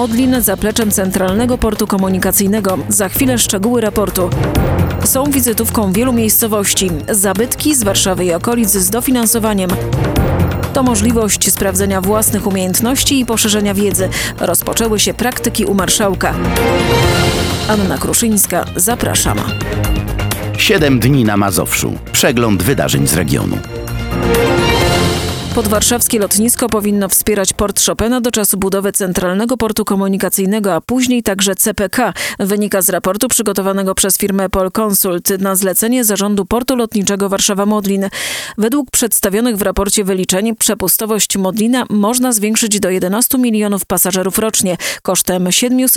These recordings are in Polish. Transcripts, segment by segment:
Modlin zapleczem Centralnego Portu Komunikacyjnego. Za chwilę szczegóły raportu. Są wizytówką wielu miejscowości. Zabytki z Warszawy i okolic z dofinansowaniem. To możliwość sprawdzenia własnych umiejętności i poszerzenia wiedzy. Rozpoczęły się praktyki u marszałka. Anna Kruszyńska, zapraszam. 7 dni na Mazowszu. Przegląd wydarzeń z regionu. Podwarszawskie lotnisko powinno wspierać port Chopina do czasu budowy Centralnego Portu Komunikacyjnego, a później także CPK. Wynika z raportu przygotowanego przez firmę Polconsult na zlecenie Zarządu Portu Lotniczego Warszawa-Modlin. Według przedstawionych w raporcie wyliczeń przepustowość Modlina można zwiększyć do 11 milionów pasażerów rocznie kosztem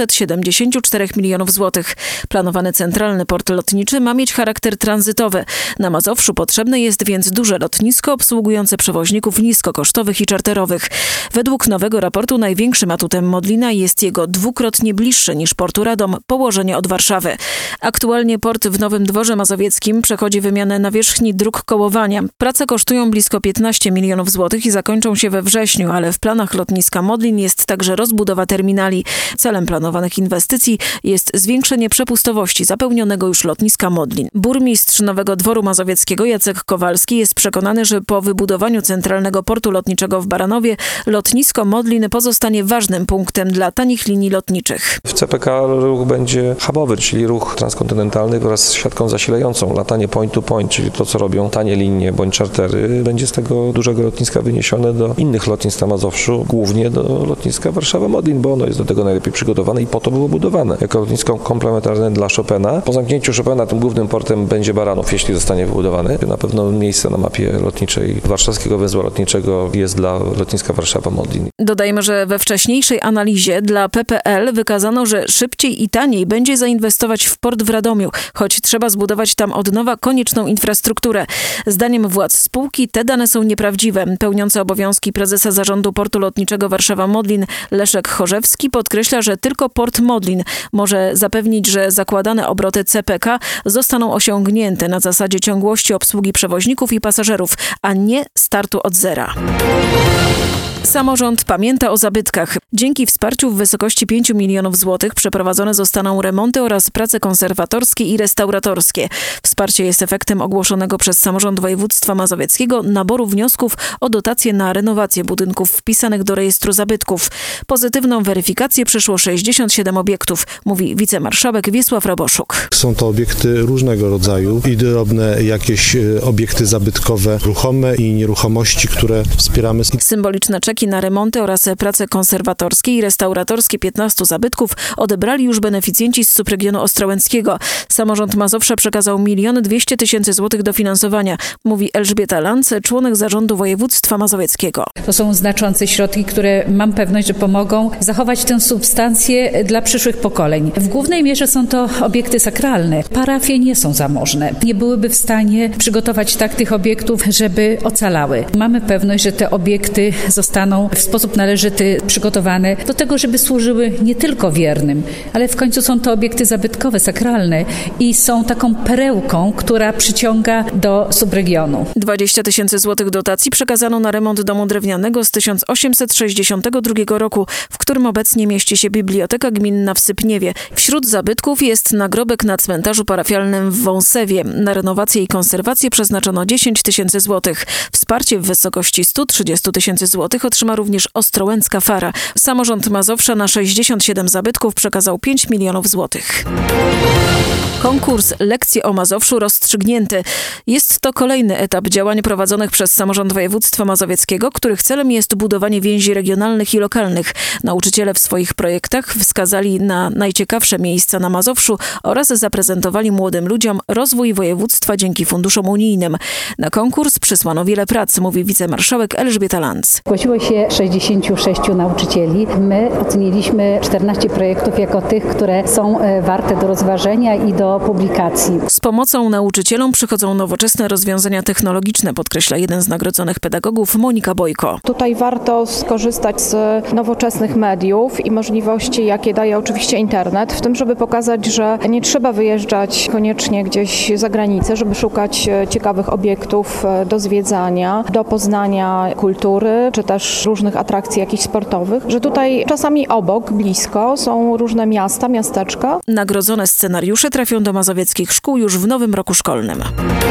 774 milionów złotych. Planowany Centralny Port Lotniczy ma mieć charakter tranzytowy. Na Mazowszu potrzebne jest więc duże lotnisko obsługujące przewoźników niskokosztowych i czarterowych. Według nowego raportu największym atutem Modlina jest jego dwukrotnie bliższe niż portu Radom położenie od Warszawy. Aktualnie port w Nowym Dworze Mazowieckim przechodzi wymianę nawierzchni dróg kołowania. Prace kosztują blisko 15 milionów złotych i zakończą się we wrześniu, ale w planach lotniska Modlin jest także rozbudowa terminali. Celem planowanych inwestycji jest zwiększenie przepustowości zapełnionego już lotniska Modlin. Burmistrz Nowego Dworu Mazowieckiego Jacek Kowalski jest przekonany, że po wybudowaniu Centralnego Portu Lotniczego w Baranowie lotnisko Modlin pozostanie ważnym punktem dla tanich linii lotniczych. W CPK ruch będzie hubowy, czyli ruch transkontynentalny wraz z siatką zasilającą. Latanie point to point, czyli to, co robią tanie linie bądź czartery, będzie z tego dużego lotniska wyniesione do innych lotnisk na Mazowszu, głównie do lotniska Warszawa-Modlin, bo ono jest do tego najlepiej przygotowane i po to było budowane. Jako lotnisko komplementarne dla Chopina. Po zamknięciu Chopina tym głównym portem będzie Baranów, jeśli zostanie wybudowany. Na pewno miejsce na mapie lotniczej warszawskiego węzła lotniczego jest dla lotniska Warszawa-Modlin. Dodajmy, że we wcześniejszej analizie dla PPL wykazano, że szybciej i taniej będzie zainwestować w port w Radomiu, choć trzeba zbudować tam od nowa konieczną infrastrukturę. Zdaniem władz spółki te dane są nieprawdziwe. Pełniący obowiązki prezesa Zarządu Portu Lotniczego Warszawa-Modlin Leszek Chorzewski podkreśla, że tylko port Modlin może zapewnić, że zakładane obroty CPK zostaną osiągnięte na zasadzie ciągłości obsługi przewoźników i pasażerów, a nie startu od zera. Samorząd pamięta o zabytkach. Dzięki wsparciu w wysokości 5 milionów złotych przeprowadzone zostaną remonty oraz prace konserwatorskie i restauratorskie. Wsparcie jest efektem ogłoszonego przez Samorząd Województwa Mazowieckiego naboru wniosków o dotacje na renowację budynków wpisanych do rejestru zabytków. Pozytywną weryfikację przeszło 67 obiektów, mówi wicemarszałek Wiesław Raboszuk. Są to obiekty różnego rodzaju i drobne jakieś obiekty zabytkowe, ruchome i nieruchomości, które wspieramy. Symboliczne czeki na remonty oraz prace konserwatorskie i restauratorskie 15 zabytków odebrali już beneficjenci z subregionu ostrołęckiego. Samorząd Mazowsza przekazał 1 200 000 złotych dofinansowania, mówi Elżbieta Lanc, członek Zarządu Województwa Mazowieckiego. To są znaczące środki, które mam pewność, że pomogą zachować tę substancję dla przyszłych pokoleń. W głównej mierze są to obiekty sakralne. Parafie nie są zamożne. Nie byłyby w stanie przygotować tak tych obiektów, żeby ocalały. Mamy pewność, że te obiekty zostaną w sposób należyty przygotowane do tego, żeby służyły nie tylko wiernym, ale w końcu są to obiekty zabytkowe, sakralne i są taką perełką, która przyciąga do subregionu. 20 000 złotych dotacji przekazano na remont domu drewnianego z 1862 roku, w którym obecnie mieści się Biblioteka Gminna w Sypniewie. Wśród zabytków jest nagrobek na cmentarzu parafialnym w Wąsewie. Na renowację i konserwację przeznaczono 10 000 złotych. Wsparcie w wysokości 130 000 złotych otrzyma również Ostrołęcka Fara. Samorząd Mazowsza na 67 zabytków przekazał 5 milionów złotych. Konkurs Lekcje o Mazowszu rozstrzygnięty. Jest to kolejny etap działań prowadzonych przez Samorząd Województwa Mazowieckiego, których celem jest budowanie więzi regionalnych i lokalnych. Nauczyciele w swoich projektach wskazali na najciekawsze miejsca na Mazowszu oraz zaprezentowali młodym ludziom rozwój województwa dzięki funduszom unijnym. Na konkurs przysłano wiele prac, mówi wicemarszałek Elżbieta Lanc. Zgłosiło się 66 nauczycieli. My oceniliśmy 14 projektów jako tych, które są warte do rozważenia i do publikacji. Z pomocą nauczycielom przychodzą nowoczesne rozwiązania technologiczne, podkreśla jeden z nagrodzonych pedagogów Monika Bojko. Tutaj warto skorzystać z nowoczesnych mediów i możliwości, jakie daje oczywiście internet, w tym, żeby pokazać, że nie trzeba wyjeżdżać koniecznie gdzieś za granicę, żeby szukać ciekawych obiektów do zwiedzania, do poznania kultury, czy też też różnych atrakcji jakichś sportowych, że tutaj czasami obok, blisko są różne miasta, miasteczka. Nagrodzone scenariusze trafią do mazowieckich szkół już w nowym roku szkolnym.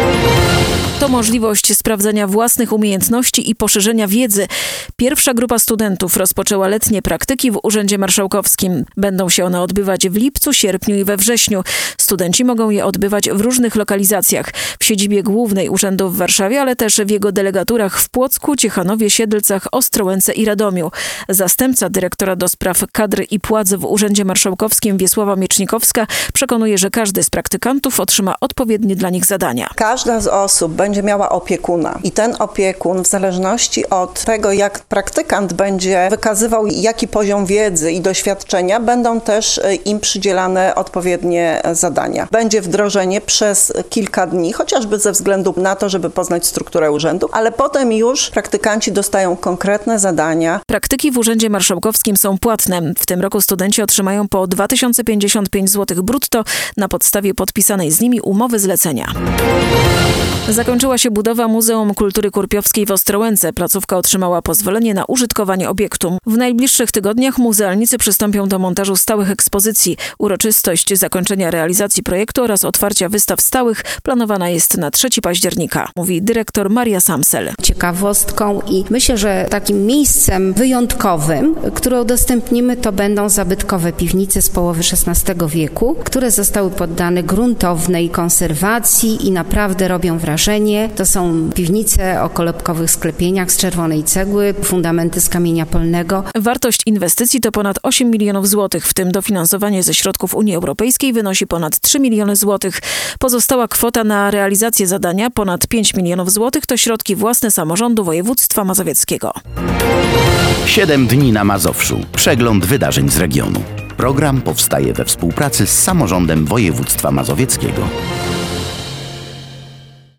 To możliwość sprawdzenia własnych umiejętności i poszerzenia wiedzy. Pierwsza grupa studentów rozpoczęła letnie praktyki w Urzędzie Marszałkowskim. Będą się one odbywać w lipcu, sierpniu i we wrześniu. Studenci mogą je odbywać w różnych lokalizacjach. W siedzibie głównej urzędu w Warszawie, ale też w jego delegaturach w Płocku, Ciechanowie, Siedlcach, Ostrołęce i Radomiu. Zastępca dyrektora do spraw kadr i płac w Urzędzie Marszałkowskim Wiesława Miecznikowska przekonuje, że każdy z praktykantów otrzyma odpowiednie dla nich zadania. Każda z osób będzie miała opiekuna i ten opiekun w zależności od tego, jak praktykant będzie wykazywał, jaki poziom wiedzy i doświadczenia, będą też im przydzielane odpowiednie zadania. Będzie wdrożenie przez kilka dni, chociażby ze względu na to, żeby poznać strukturę urzędu, ale potem już praktykanci dostają konkretne zadania. Praktyki w Urzędzie Marszałkowskim są płatne. W tym roku studenci otrzymają po 2055 zł brutto na podstawie podpisanej z nimi umowy zlecenia. Zakończyła się budowa Muzeum Kultury Kurpiowskiej w Ostrołęce. Placówka otrzymała pozwolenie na użytkowanie obiektu. W najbliższych tygodniach muzealnicy przystąpią do montażu stałych ekspozycji. Uroczystość zakończenia realizacji projektu oraz otwarcia wystaw stałych planowana jest na 3 października, mówi dyrektor Maria Samsel. Ciekawostką i myślę, że takim miejscem wyjątkowym, które udostępnimy, to będą zabytkowe piwnice z połowy XVI wieku, które zostały poddane gruntownej konserwacji i naprawdę robią wrażenie. To są piwnice o kolebkowych sklepieniach z czerwonej cegły, fundamenty z kamienia polnego. Wartość inwestycji to ponad 8 milionów złotych, w tym dofinansowanie ze środków Unii Europejskiej wynosi ponad 3 miliony złotych. Pozostała kwota na realizację zadania, ponad 5 milionów złotych, to środki własne samorządu województwa mazowieckiego. 7 dni na Mazowszu. Przegląd wydarzeń z regionu. Program powstaje we współpracy z samorządem województwa mazowieckiego.